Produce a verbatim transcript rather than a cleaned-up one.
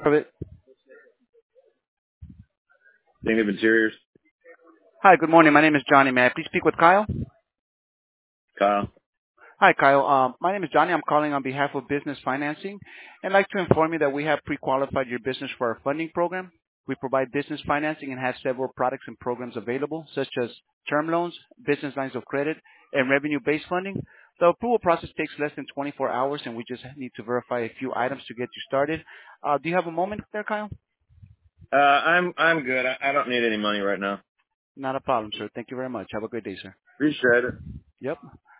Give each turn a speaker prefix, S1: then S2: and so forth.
S1: Private.
S2: Thing of Interiors.
S1: Hi, good morning. My name is Johnny. May I please speak with Kyle?
S2: Kyle.
S1: Hi, Kyle. Um, my name is Johnny. I'm calling on behalf of Business Financing. I'd like to inform you that we have pre-qualified your business for our funding program. We provide business financing and have several products and programs available, such as term loans, business lines of credit, and revenue-based funding. The approval process takes less than twenty-four hours, and we just need to verify a few items to get you started. Uh, do you have a moment there, Kyle?
S2: Uh, I'm I'm good. I, I don't need any money right now.
S1: Not a problem, sir. Thank you very much. Have a great day, sir.
S2: Appreciate it.
S1: Yep.